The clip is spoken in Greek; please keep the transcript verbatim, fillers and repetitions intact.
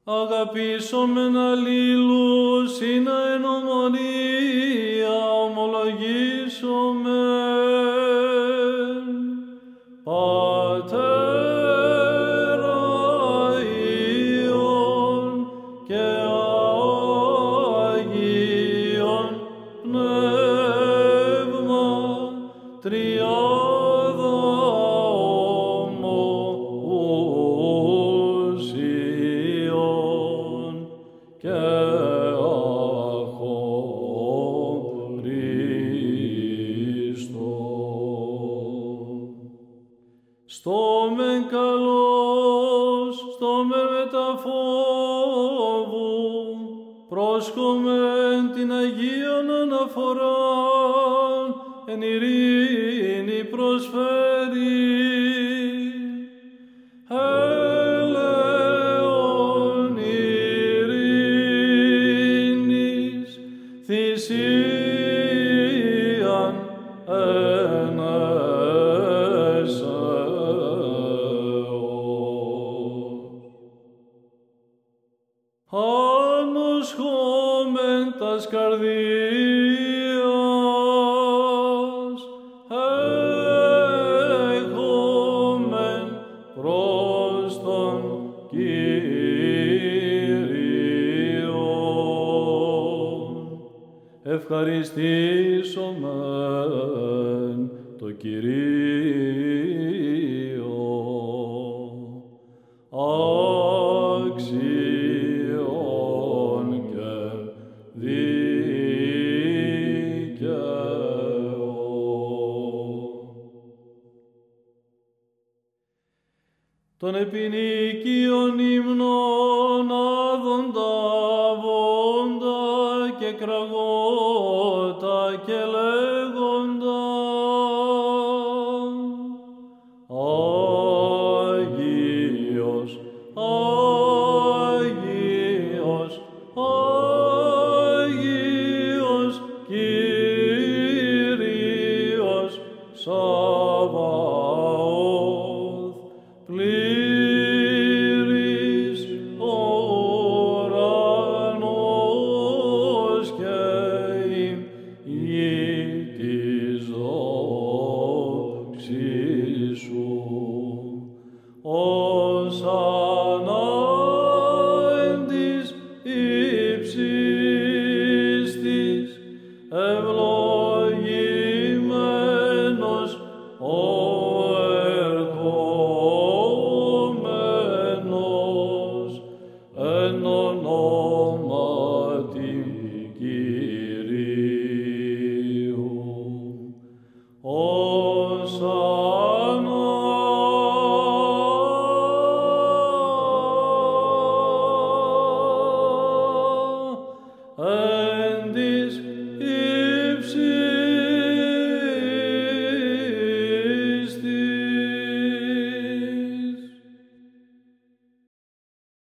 Αγαπήσομεν αλλήλους, είναι εν ομονία ομολογήσομεν. Πατέρα Υιών και Αγίων Πνεύμα τριάδα ομοουσιών και αχωριστό. Στο μεν καλός, στο μεν μεταφόβου, πρόσχομεν την Αγίαν αναφοράν, εν ειρήνη προσφέρει. Έλεον ειρήνης, θυσίαν εν ανοσχόμεν τας καρδίας, έχομεν προς τον Κύριον. Ευχαριστήσομεν το Κυρίο. Άξιον και δίκαιο. Των επινοικίων ύμνων άδοντα, βόντα και κραγότα και λέγοντα. Άγιος, Άγιος, Άγιος Κύριος Σαβαώθ, πλήρης ο ουρανός και η γη της δόξης σου. Ωσανά εν της ύψης της, ευλογημένος ο ερχόμενος εν ονόμα